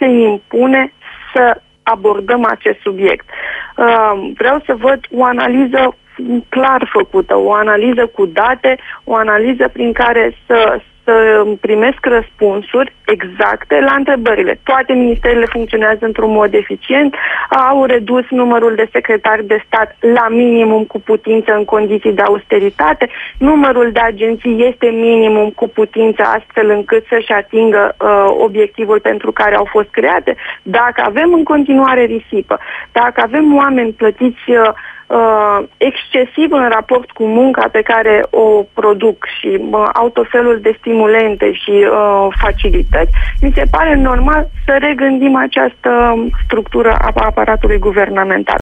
se impune să abordăm acest subiect. Vreau să văd o analiză clar făcută, o analiză cu date, o analiză prin care să primesc răspunsuri exacte la întrebările. Toate ministerele funcționează într-un mod eficient, au redus numărul de secretari de stat la minimum cu putință în condiții de austeritate, numărul de agenții este minimum cu putință astfel încât să-și atingă obiectivul pentru care au fost create. Dacă avem în continuare risipă, dacă avem oameni plătiți excesiv în raport cu munca pe care o produc și au tot felul de stimulente și facilități, mi se pare normal să regândim această structură a aparatului guvernamental.